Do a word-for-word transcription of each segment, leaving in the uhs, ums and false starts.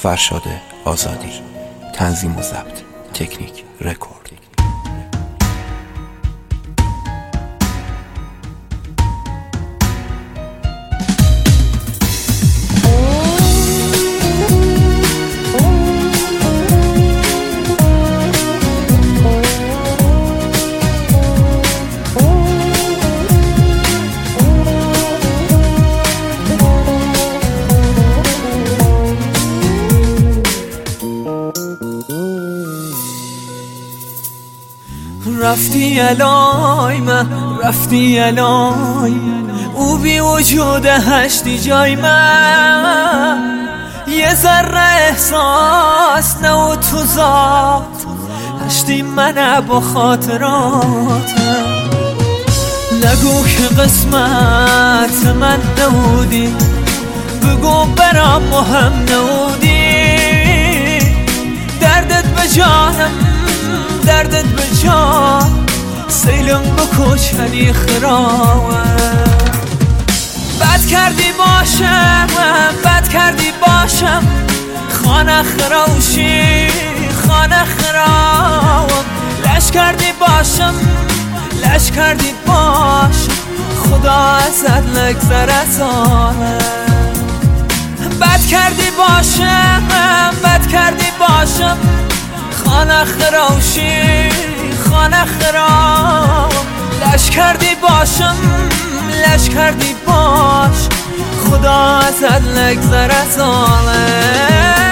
فرشاد آزادی. تنظیم و ضبط تکنیک رکورد. رفتی الای من رفتی الای او بی وجود هشتی جای من یه ذره احساس نه و تو ذات هشتی من با خاطراتم. نگو که قسمت من نبودی، بگو برام مهم نبودی. دردت به جانم دردت به جان سیلم بکش هنی خراوه. بد کردی باشم بد کردی باشم خانه خراوشی خانه خراوم. لش کردی باشم لش کردی باش خدا ازت نگذر از آنم. بد کردی باشم بد کردی باشم خانه خراوشی خانه خرام. لش کردی باشم لش کردی باش خدا ازت نگذر از آنم.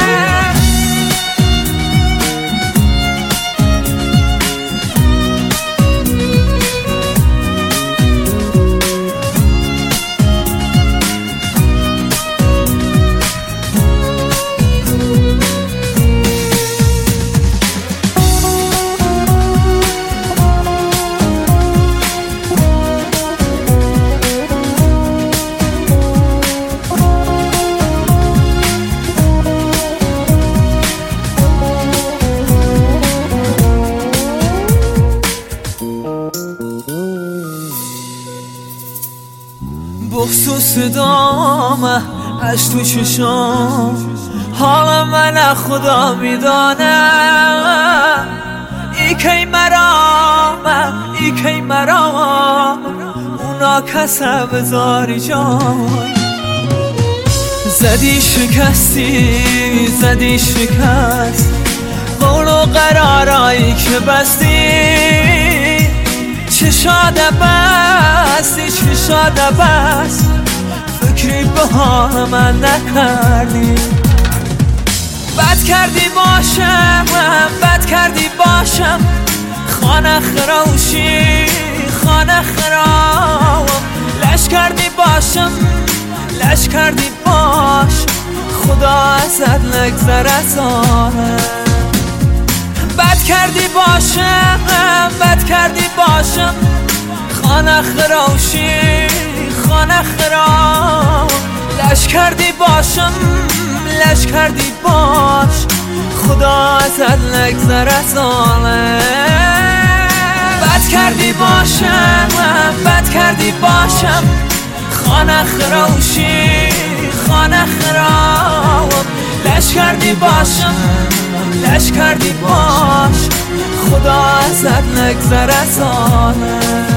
بخصوص دامه اش تو چشام حال من خدا میدانه. ای کی مرام ای کی مرام اونا کسه بذاری جای. زدی شکستی زدی شکست قول و قرارایی که بستی. چه شاده بستی چه شاده بست فکری به حال من نکردی. بد کردی باشم بد کردی باشم خانه خراوشی خانه خراوم. لش کردی باشم لش کردی باش خدا ازت نگذر از آنم. بد کردی باشم بد کردی باشم خانه خراوشی خانه خرام. لش کردی باشم لش کردی باش خدا ازت نگذر از آنم. بد کردی باشم بد کردی باشم خانه خراوشی خانه خرام. لش کردی باشم لش کردی باش خدا ازت نگذر از آنم.